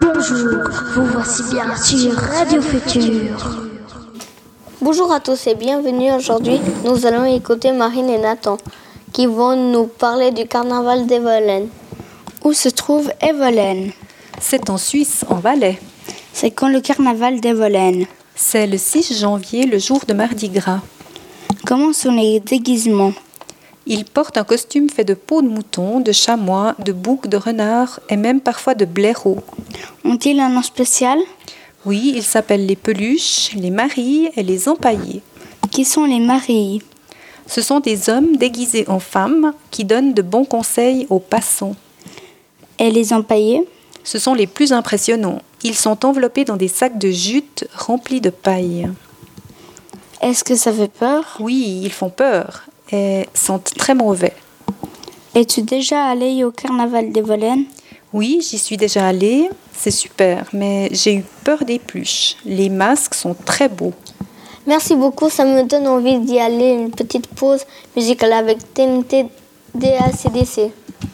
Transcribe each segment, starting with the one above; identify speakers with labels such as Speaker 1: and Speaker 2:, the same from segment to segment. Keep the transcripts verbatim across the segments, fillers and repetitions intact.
Speaker 1: Bonjour, vous voici bien sur Radio Futur.
Speaker 2: Bonjour à tous et bienvenue. Aujourd'hui, nous allons écouter Marine et Nathan qui vont nous parler du carnaval d'Evolen.
Speaker 3: Où se trouve Evolen?
Speaker 4: C'est en Suisse, en Valais.
Speaker 3: C'est quand le carnaval d'Evolen?
Speaker 4: C'est le six janvier, le jour de Mardi Gras.
Speaker 3: Comment sont les déguisements?
Speaker 4: Ils portent un costume fait de peau de mouton, de chamois, de bouc, de renard et même parfois de blaireau.
Speaker 3: Ont-ils un nom spécial?
Speaker 4: Oui, ils s'appellent les peluches, les marilles et les empaillés.
Speaker 3: Qui sont les marilles?
Speaker 4: Ce sont des hommes déguisés en femmes qui donnent de bons conseils aux passants.
Speaker 3: Et les empaillés?
Speaker 4: Ce sont les plus impressionnants. Ils sont enveloppés dans des sacs de jute remplis de paille.
Speaker 3: Est-ce que ça fait peur?
Speaker 4: Oui, ils font peur et sentent très mauvais.
Speaker 3: Es-tu déjà allé au carnaval d'Evolen?
Speaker 4: Oui, j'y suis déjà allée. C'est super, mais j'ai eu peur des pluches. Les masques sont très beaux.
Speaker 2: Merci beaucoup, ça me donne envie d'y aller. Une petite pause musicale avec T N T D A C D C.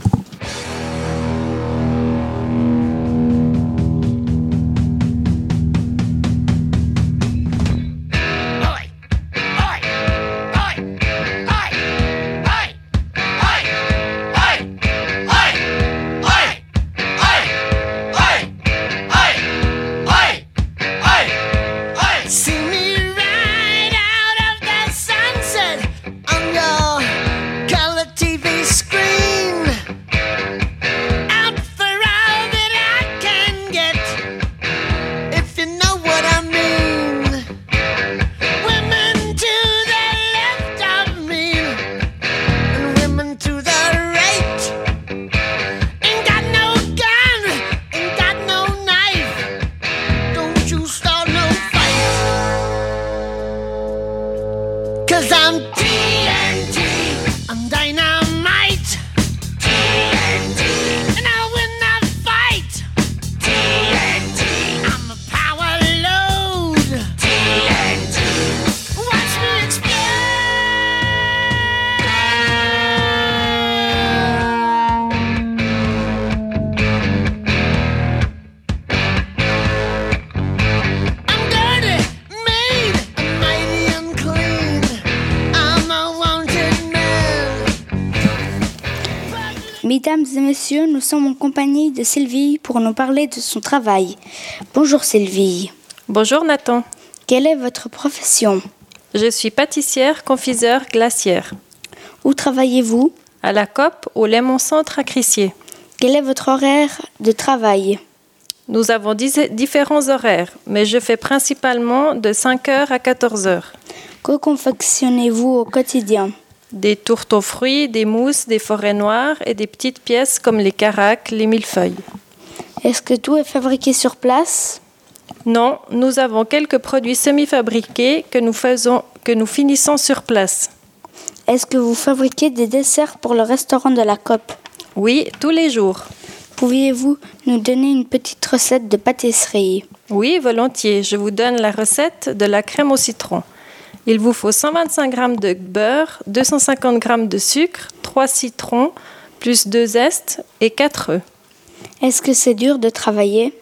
Speaker 5: Cause I'm T N T, I'm dynamite. T N T, and I'll win the fight. T N T, I'm a power load. T N T, watch me explode. I'm dirty, made, and mighty unclean.
Speaker 3: Mesdames et messieurs, nous sommes en compagnie de Sylvie pour nous parler de son travail. Bonjour Sylvie.
Speaker 6: Bonjour Nathan.
Speaker 3: Quelle est votre profession?
Speaker 6: Je suis pâtissière, confiseur, glacière.
Speaker 3: Où travaillez-vous?
Speaker 6: À la C O P, au Léman Centre à Crissier.
Speaker 3: Quel est votre horaire de travail?
Speaker 6: Nous avons dix- différents horaires, mais je fais principalement de cinq heures à quatorze heures.
Speaker 3: Que confectionnez-vous au quotidien?
Speaker 6: Des tourtes aux fruits, des mousses, des forêts noires et des petites pièces comme les caracs, les millefeuilles.
Speaker 3: Est-ce que tout est fabriqué sur place?
Speaker 6: Non, nous avons quelques produits semi-fabriqués que nous faisons, que nous finissons sur place.
Speaker 3: Est-ce que vous fabriquez des desserts pour le restaurant de la C O P?
Speaker 6: Oui, tous les jours.
Speaker 3: Pourriez-vous nous donner une petite recette de pâtisserie?
Speaker 6: Oui, volontiers. Je vous donne la recette de la crème au citron. Il vous faut cent vingt-cinq grammes de beurre, deux cent cinquante grammes de sucre, trois citrons, plus deux zestes et quatre œufs.
Speaker 3: Est-ce que c'est dur de travailler?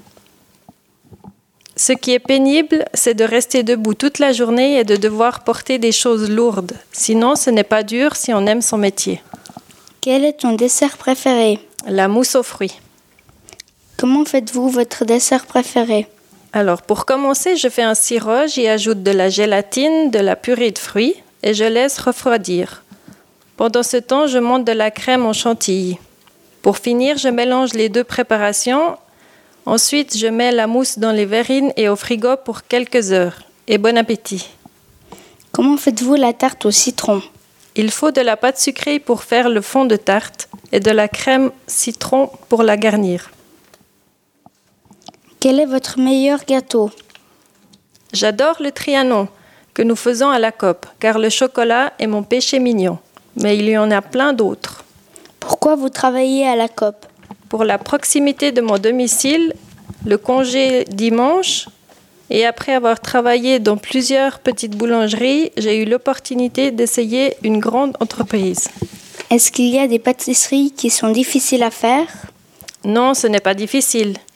Speaker 6: Ce qui est pénible, c'est de rester debout toute la journée et de devoir porter des choses lourdes. Sinon, ce n'est pas dur si on aime son métier.
Speaker 3: Quel est ton dessert préféré?
Speaker 6: La mousse aux fruits.
Speaker 3: Comment faites-vous votre dessert préféré?
Speaker 6: Alors, pour commencer, je fais un sirop, j'y ajoute de la gélatine, de la purée de fruits et je laisse refroidir. Pendant ce temps, je monte de la crème en chantilly. Pour finir, je mélange les deux préparations. Ensuite, je mets la mousse dans les verrines et au frigo pour quelques heures. Et bon appétit!
Speaker 3: Comment faites-vous la tarte au citron?
Speaker 6: Il faut de la pâte sucrée pour faire le fond de tarte et de la crème citron pour la garnir.
Speaker 3: Quel est votre meilleur gâteau?
Speaker 6: J'adore le Trianon que nous faisons à la C O P, car le chocolat est mon péché mignon. Mais il y en a plein d'autres.
Speaker 3: Pourquoi vous travaillez à la C O P?
Speaker 6: Pour la proximité de mon domicile, le congé dimanche, et après avoir travaillé dans plusieurs petites boulangeries, j'ai eu l'opportunité d'essayer une grande entreprise.
Speaker 3: Est-ce qu'il y a des pâtisseries qui sont difficiles à faire?
Speaker 6: Non, ce n'est pas difficile.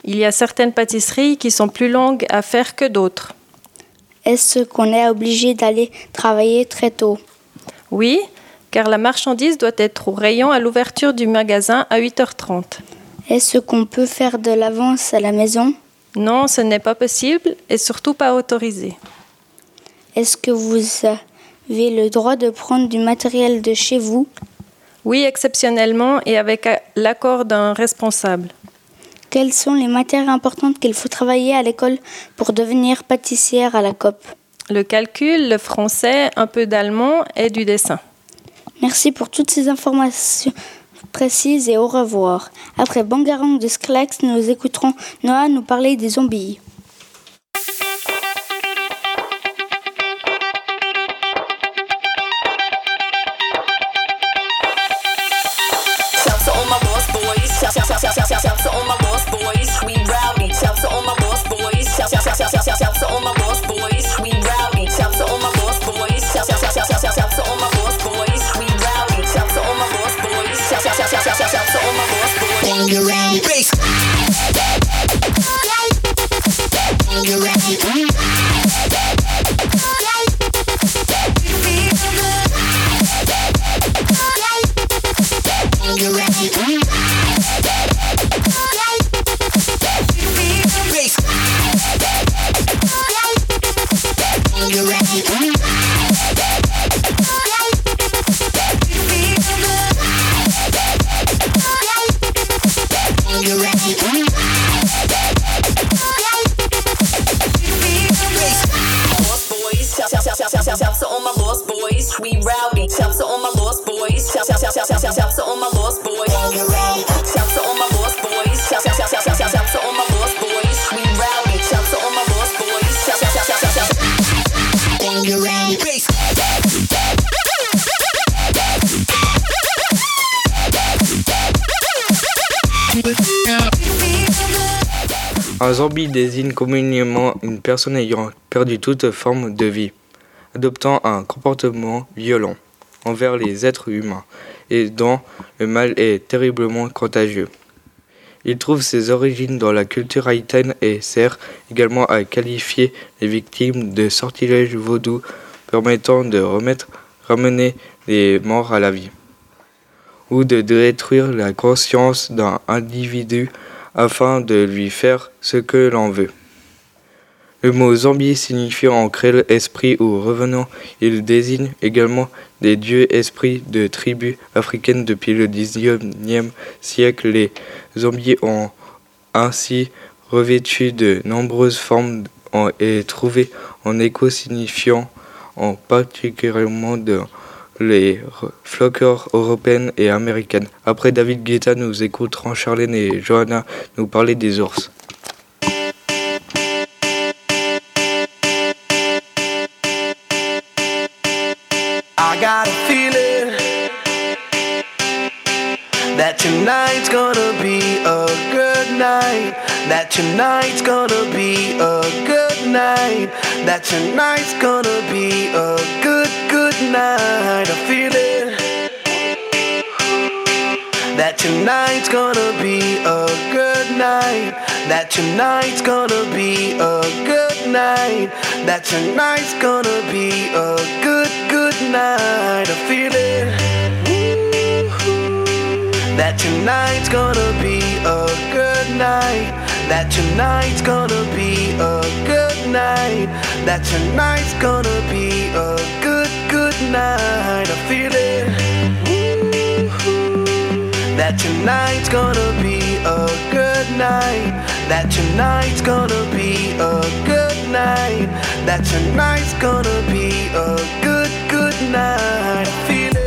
Speaker 6: Il y a certaines pâtisseries qui sont plus longues à faire que d'autres.
Speaker 3: Est-ce qu'on est obligé d'aller travailler très tôt?
Speaker 6: Oui, car la marchandise doit être au rayon à l'ouverture du magasin à huit heures trente.
Speaker 3: Est-ce qu'on peut faire de l'avance à la maison?
Speaker 6: Non, ce n'est pas possible et surtout pas autorisé.
Speaker 3: Est-ce que vous avez le droit de prendre du matériel de chez vous?
Speaker 6: Oui, exceptionnellement et avec l'accord d'un responsable.
Speaker 3: Quelles sont les matières importantes qu'il faut travailler à l'école pour devenir pâtissière à la C O P?
Speaker 6: Le calcul, le français, un peu d'allemand et du dessin.
Speaker 3: Merci pour toutes ces informations précises et au revoir. Après Bangarang de Skrillex, nous écouterons Noah nous parler des zombies.
Speaker 7: Un zombie désigne communément une personne ayant perdu toute forme de vie, adoptant un comportement violent envers les êtres humains et dont le mal est terriblement contagieux. Il trouve ses origines dans la culture haïtienne et sert également à qualifier les victimes de sortilèges vaudous permettant de remettre, ramener les morts à la vie, ou de détruire la conscience d'un individu afin de lui faire ce que l'on veut. Le mot zombie signifiant en créole esprit ou revenant, il désigne également des dieux esprits de tribus africaines. Depuis le dix-neuvième siècle, les zombies ont ainsi revêtu de nombreuses formes et trouvé en écho signifiant en particulièrement de les folklores européennes et américaines. Après David Guetta, nous écouterons Charlène et Johanna nous parler des ours.
Speaker 8: I got a feeling that tonight's gonna be a good night. That tonight's gonna be a good night. That tonight's gonna be a good, good night. I feel it. That tonight's gonna be a good night. That tonight's gonna be a good night. That tonight's gonna be a good, good night. I feel it. That tonight's gonna be a good night. That tonight's gonna be a good night. That tonight's gonna be a good, good night. I feel it. That tonight's gonna be a good night. That tonight's gonna be a good night. That tonight's gonna be a good, good night. I feel it.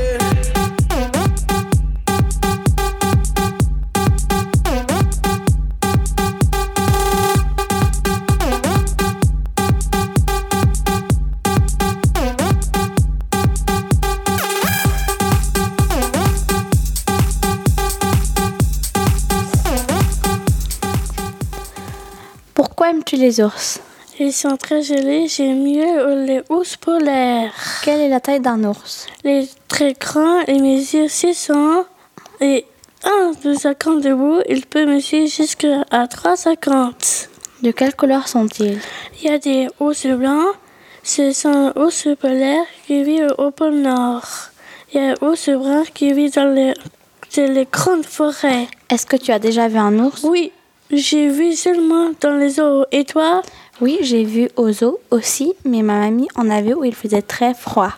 Speaker 9: Pourquoi aimes-tu les ours?
Speaker 10: Ils sont très jolis, j'aime mieux les ours polaires.
Speaker 9: Quelle est la taille d'un ours?
Speaker 10: Les très grands et mesurent six cents et un deux cinquante debout, il peut mesurer jusqu'à trois cinquante.
Speaker 9: De quelle couleur sont-ils?
Speaker 10: Il y a des ours blancs, ce sont ours polaires qui vivent au pôle Nord. Il y a ours bruns qui vivent dans les, dans les grandes forêts.
Speaker 9: Est-ce que tu as déjà vu un ours?
Speaker 10: Oui, j'ai vu seulement dans les eaux. Et toi?
Speaker 9: Oui, j'ai vu aux zoos aussi, mais ma mamie en a vu où il faisait très froid.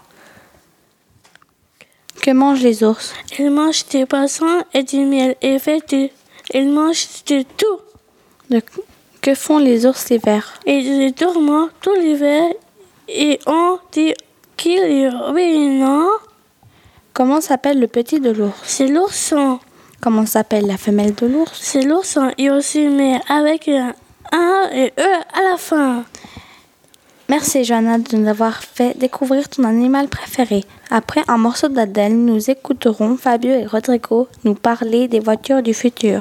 Speaker 9: Que mangent les ours?
Speaker 10: Ils mangent des poissons et du miel. Et fait du... Ils mangent de tout.
Speaker 9: De... Que font les ours l'hiver?
Speaker 10: Ils dorment tout l'hiver et on dit qu'il y a oui, non?
Speaker 9: Comment s'appelle le petit de l'ours?
Speaker 10: C'est l'ourson.
Speaker 9: Comment s'appelle la femelle de l'ours?
Speaker 10: C'est l'ourson. Il aussi mais avec un A et E à la fin.
Speaker 9: Merci Johanna de nous avoir fait découvrir ton animal préféré. Après un morceau d'Adèle, nous écouterons Fabio et Rodrigo nous parler des voitures du futur.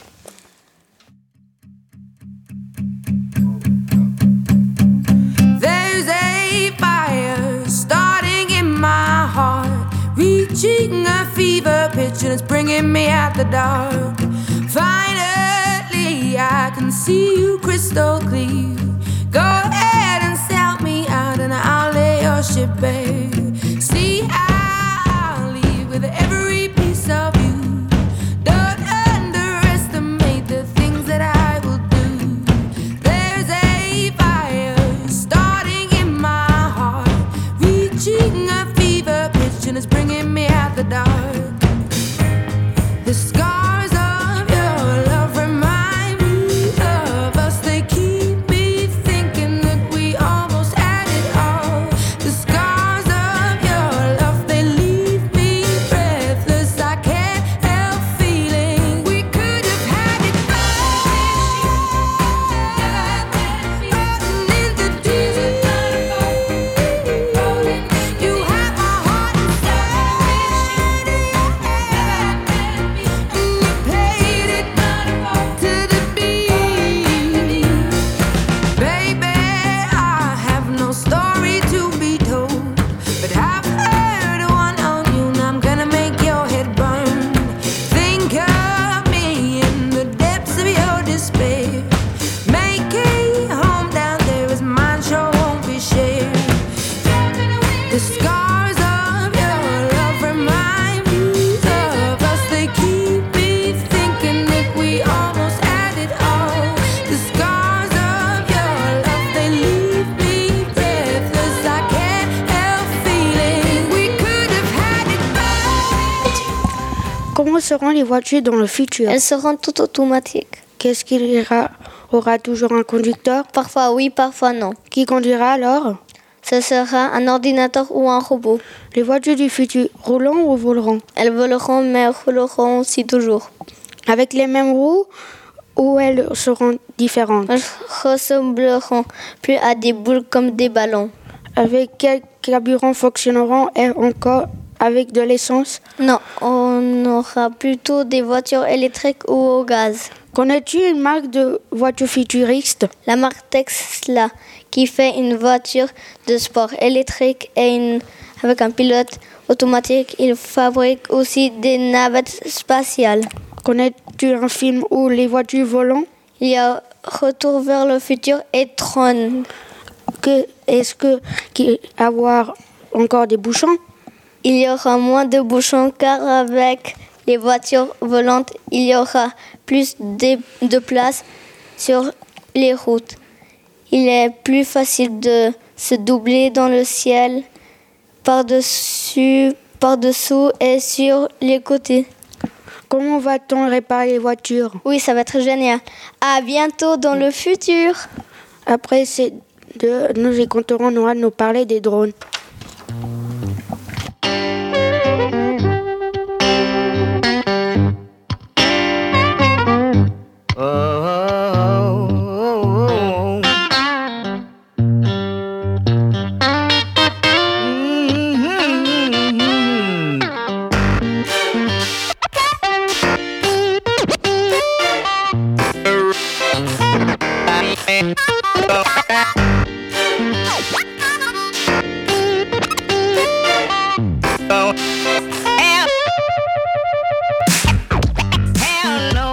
Speaker 11: There's a fire starting in my heart, reaching a fever pitch and it's bringing me out the dark. Finally I can see you crystal clear. Go ahead and sell me out and I'll lay your ship bare. See, I'll leave with every piece of you. Don't underestimate the things that I will do. There's a fire starting in my heart, reaching a fever pitch and it's bringing me out the dark. The scars of your love remind me of us. They keep me thinking that we almost had it all. The scars of your love, they leave me breathless. I can't help feeling we could have had it all. Rotten into tears, you have my heart inside, and you played it to the beat. Baby, I have no story to be told, but I've heard one on you, and I'm gonna make your head burn. Think of me in the depths of your despair. Make a home down there as mine sure won't be shared. The scars of your love remind me of us. They keep me thinking that we almost had it all. The scars of your love, they leave me breathless. I can't help feeling we could have had it all.
Speaker 12: Comment seront les voitures dans le futur?
Speaker 2: Elles seront toutes automatiques.
Speaker 12: Qu'est-ce qu'il y aura, aura toujours un conducteur?
Speaker 2: Parfois oui, parfois non.
Speaker 12: Qui conduira alors?
Speaker 2: Ce sera un ordinateur ou un robot.
Speaker 12: Les voitures du futur rouleront ou voleront?
Speaker 2: Elles voleront mais rouleront aussi toujours.
Speaker 12: Avec les mêmes roues ou elles seront différentes?
Speaker 2: Elles ressembleront plus à des boules comme des ballons.
Speaker 12: Avec quel carburant fonctionneront-elles encore? Avec de l'essence?
Speaker 2: Non, on aura plutôt des voitures électriques ou au gaz.
Speaker 12: Connais-tu une marque de voiture futuriste?
Speaker 2: La marque Tesla, qui fait une voiture de sport électrique et une, avec un pilote automatique. Il fabrique aussi des navettes spatiales.
Speaker 12: Connais-tu un film où les voitures volent?
Speaker 2: Il y a Retour vers le futur et Tron.
Speaker 12: Que, est-ce que qu'il y avoir encore des bouchons?
Speaker 2: Il y aura moins de bouchons car avec les voitures volantes, il y aura plus de, de place sur les routes. Il est plus facile de se doubler dans le ciel, par-dessus, par-dessous et sur les côtés.
Speaker 12: Comment va-t-on réparer les voitures?
Speaker 2: Oui, ça va être génial. À bientôt dans le futur.
Speaker 12: Après ces deux, nous écouterons Noah nous parler des drones.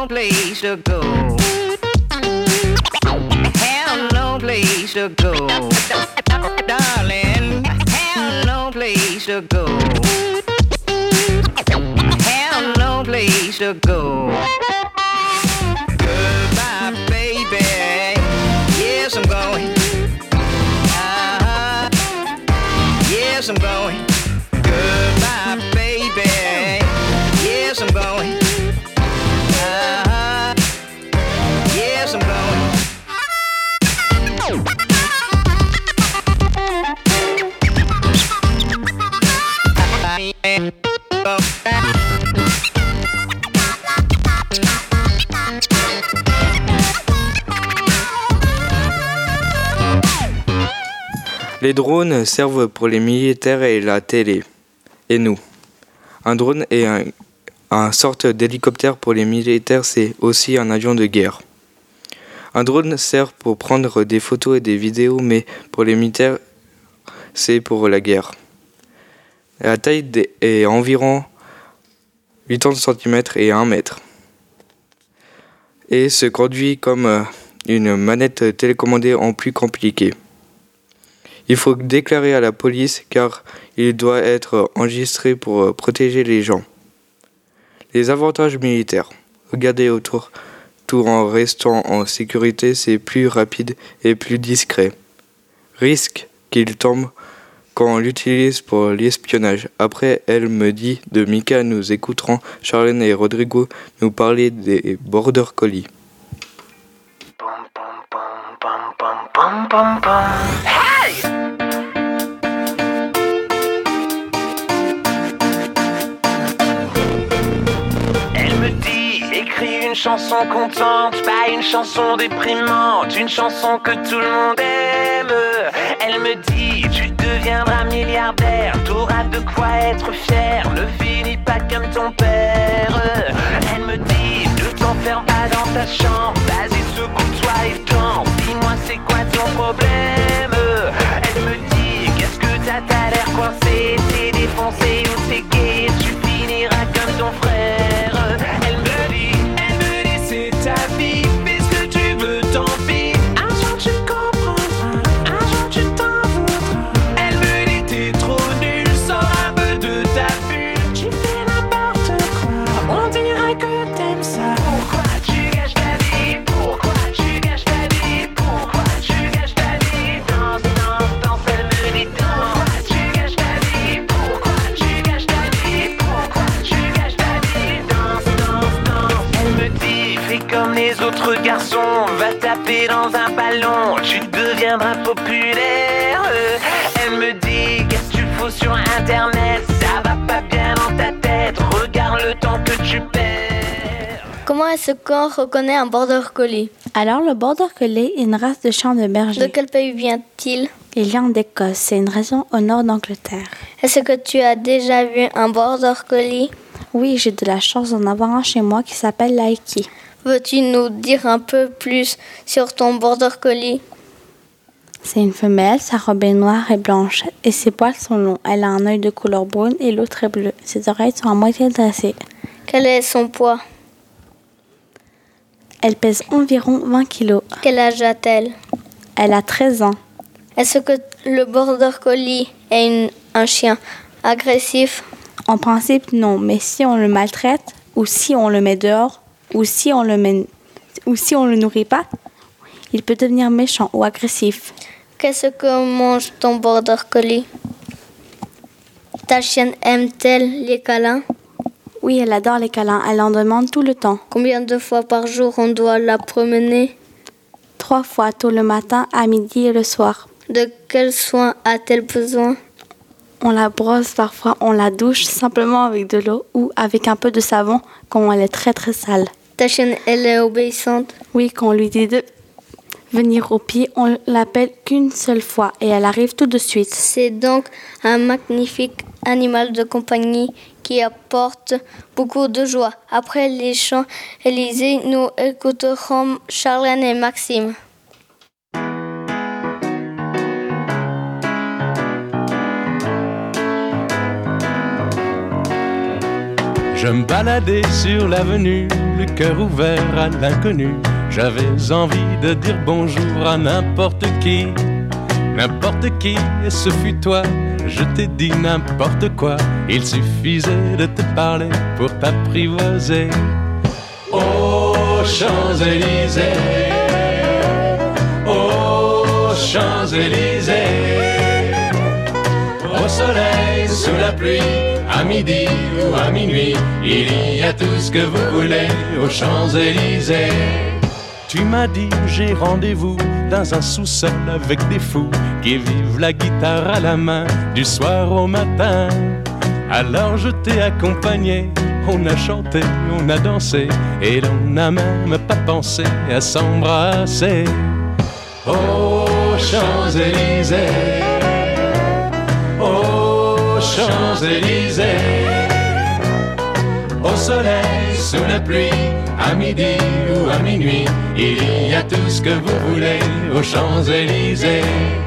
Speaker 13: place to go. Have no place to go. Darling, have no place to go. Have no place to go. Goodbye, baby. Yes, I'm going. Uh-huh. Yes, I'm going. Goodbye, baby. Yes, I'm going. Uh-huh. Yes, I'm going.
Speaker 7: Les drones servent pour les militaires et la télé. Et nous. Un drone est un, un sorte d'hélicoptère pour les militaires, c'est aussi un avion de guerre. Un drone sert pour prendre des photos et des vidéos, mais pour les militaires, c'est pour la guerre. La taille est environ quatre-vingts centimètres et un mètre. Et se conduit comme une manette télécommandée en plus compliquée. Il faut déclarer à la police car il doit être enregistré pour protéger les gens. Les avantages militaires. Regarder autour, tout en restant en sécurité, c'est plus rapide et plus discret. Risque qu'il tombe quand on l'utilise pour l'espionnage. Après, elle me dit de Mika, nous écouterons Charlène et Rodrigo nous parler des border collies.
Speaker 8: Pom pom pom. Hey! Elle me dit, écris une chanson contente, pas une chanson déprimante, une chanson que tout le monde aime. Elle me dit, tu deviendras milliardaire, t'auras de quoi être fier, ne finis pas comme ton père. Elle me dit, ne t'enferme pas dans ta chambre, vas-y secoue-toi et danse, dis-moi c'est quoi ton problème. Elle me dit, qu'est-ce que t'as, t'as l'air coincé, t'es défoncé ou t'es gay, tu finiras comme ton frère. Elle me dit, elle me dit c'est ta vie, fais ce que tu veux, tant pis. Un jour tu comprendras, un jour tu t'en voudras. Elle me dit t'es trop nul, sors un peu de ta bulle, tu fais n'importe quoi, on dirait que t'aimes ça. Pourquoi tu gâches ta vie, pourquoi tu gâches ta vie, pourquoi tu gâches ta vie. Danse, danse, danse, elle me dit danse. Pourquoi tu gâches ta vie, pourquoi tu gâches ta vie, pourquoi tu gâches ta vie. Danse, danse, danse. Elle me dit fais comme les autres garçons, va taper dans un ballon, tu deviendras populaire. Elle me dit qu'est-ce que tu fous sur internet, ça va pas bien dans ta tête, regarde le temps que tu perds.
Speaker 2: Comment est-ce qu'on reconnaît un border collie?
Speaker 9: Alors, le border collie est une race de chien de berger.
Speaker 2: De quel pays vient-il?
Speaker 9: Il vient d'Écosse. C'est une région au nord d'Angleterre.
Speaker 2: Est-ce que tu as déjà vu un border collie?
Speaker 9: Oui, j'ai de la chance d'en avoir un chez moi qui s'appelle Laiki.
Speaker 2: Veux-tu nous dire un peu plus sur ton border collie?
Speaker 9: C'est une femelle, sa robe est noire et blanche et ses poils sont longs. Elle a un œil de couleur brune et l'autre est bleu. Ses oreilles sont à moitié dressées.
Speaker 2: Quel est son poids?
Speaker 9: Elle pèse environ vingt kilos.
Speaker 2: Quel âge a-t-elle?
Speaker 9: Elle a treize ans.
Speaker 2: Est-ce que le border collie est une- un chien agressif?
Speaker 9: En principe, non, mais si on le maltraite, ou si on le met dehors, ou si on le met, ou si on le nourrit pas, il peut devenir méchant ou agressif.
Speaker 2: Qu'est-ce que mange ton border collie? Ta chienne aime-t-elle les câlins?
Speaker 9: Oui, elle adore les câlins, elle en demande tout le temps.
Speaker 2: Combien de fois par jour on doit la promener?
Speaker 9: Trois fois, tôt le matin, à midi et le soir.
Speaker 2: De quels soins a-t-elle besoin?
Speaker 9: On la brosse parfois, on la douche simplement avec de l'eau ou avec un peu de savon quand elle est très très sale.
Speaker 2: Ta chienne, elle est obéissante?
Speaker 9: Oui, quand on lui dit de venir au pied, on l'appelle qu'une seule fois et elle arrive tout de suite.
Speaker 2: C'est donc un magnifique animal de compagnie qui apporte beaucoup de joie. Après les chants Élysée, nous écouterons Charlène et Maxime.
Speaker 14: Je me baladais sur l'avenue le cœur ouvert à l'inconnu. J'avais envie de dire bonjour à n'importe qui, n'importe qui, et ce fut toi. Je t'ai dit n'importe quoi, il suffisait de te parler pour t'apprivoiser. Aux Champs-Élysées, aux Champs-Élysées, au soleil, sous la pluie, à midi ou à minuit, il y a tout ce que vous voulez aux Champs-Élysées. Tu m'as dit j'ai rendez-vous dans un sous-sol avec des fous qui vivent la guitare à la main du soir au matin. Alors je t'ai accompagné, on a chanté, on a dansé et l'on n'a même pas pensé à s'embrasser. Aux Champs-Élysées, aux Champs-Élysées, au soleil, sous la pluie, à midi ou à minuit, il y a tout ce que vous voulez aux Champs-Élysées.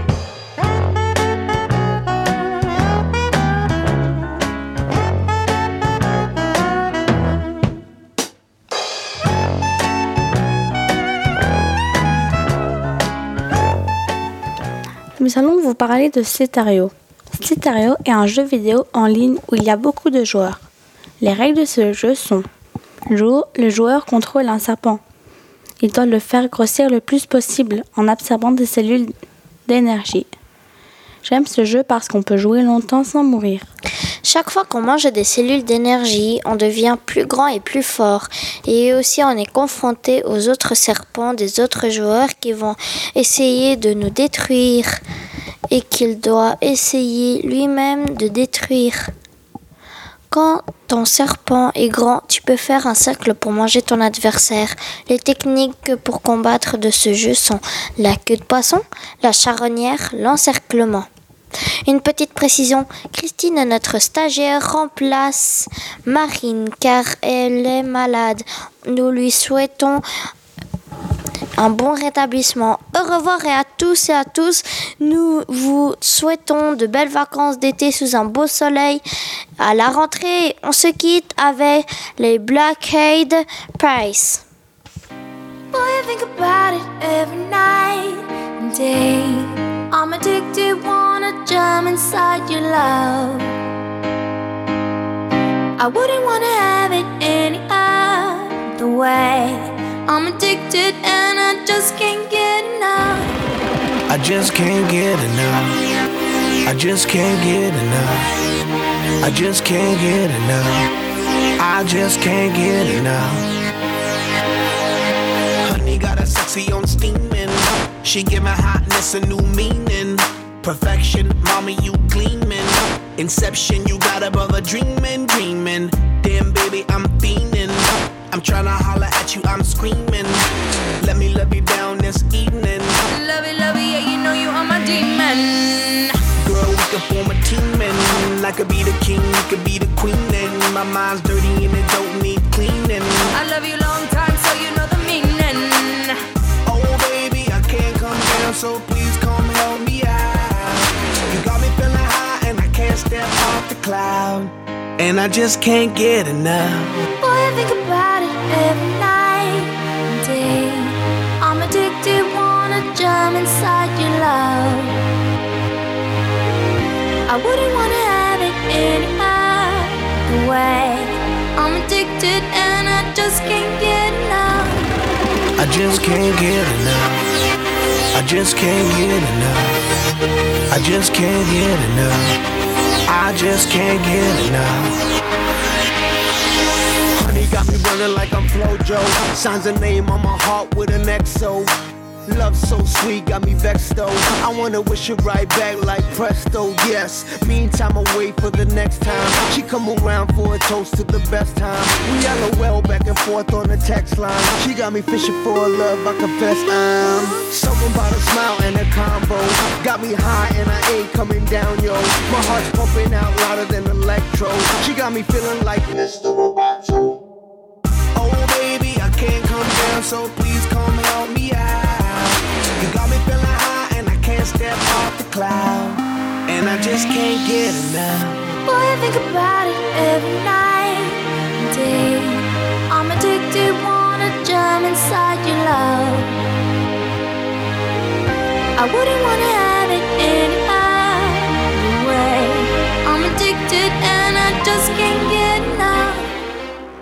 Speaker 9: Nous allons vous parler de Slither.io. Slither.io est un jeu vidéo en ligne où il y a beaucoup de joueurs. Les règles de ce jeu sont: le joueur contrôle un serpent. Il doit le faire grossir le plus possible en absorbant des cellules d'énergie. J'aime ce jeu parce qu'on peut jouer longtemps sans mourir.
Speaker 2: Chaque fois qu'on mange des cellules d'énergie, on devient plus grand et plus fort. Et aussi, on est confronté aux autres serpents des autres joueurs qui vont essayer de nous détruire et qu'il doit essayer lui-même de détruire. Quand ton serpent est grand, tu peux faire un cercle pour manger ton adversaire. Les techniques pour combattre de ce jeu sont la queue de poisson, la charognère, l'encerclement. Une petite précision, Christine, notre stagiaire, remplace Marine car elle est malade. Nous lui souhaitons un bon rétablissement. Au revoir et à tous et à tous. Nous vous souhaitons de belles vacances d'été sous un beau soleil. À la rentrée, on se quitte avec les Black Eyed Peas.
Speaker 11: Boy, I think about it every night and day. I'm addicted, wanna jump inside your love. I wouldn't wanna have it any other way. I'm addicted and I just can't get enough.
Speaker 8: I just can't get enough. I just can't get enough. I just can't get enough. I just can't get enough. Honey got a sexy on steaming. She give my hotness a new meaning. Perfection, mommy, you gleaming. Inception, you got a brother dreaming, dreaming. Damn, baby, I'm fiending. I'm tryna holler at you, I'm screaming. Let me love you down this evening.
Speaker 11: Love it, love it, yeah, you know you are my demon.
Speaker 8: Girl, we can form a team and I could be the king, you could be the queen. And my mind's dirty and it don't need cleaning.
Speaker 11: I love you long time, so you know the meaning.
Speaker 8: Oh, baby, I can't come down, so please come help me out. You got me feeling high and I can't step off the cloud. And I just can't get enough.
Speaker 11: Boy, I think about it every night and day. I'm addicted, wanna jump inside your love. I wouldn't wanna have it any other way. I'm addicted and I just can't get enough.
Speaker 8: I just can't get enough. I just can't get enough. I just can't get enough. I just can't get enough. Honey got me running like I'm Flojo. Signs a name on my heart with an X O. Love so sweet, got me vexed though. I wanna wish it right back like presto, yes. Meantime, I wait for the next time. She come around for a toast to the best time. We LOL back and forth on the text line. She got me fishing for a love, I confess I'm something about a smile and a combo. Got me high and I ain't coming down, yo. My heart's pumping out louder than electro. She got me feeling like Mister Roboto. Oh baby, I can't come down, so please come help me out. You got me feeling high and I can't step off the cloud. And I just can't get enough.
Speaker 11: Boy, I think about it every night and day. I'm I'm addicted, wanna jump inside your love. I wouldn't want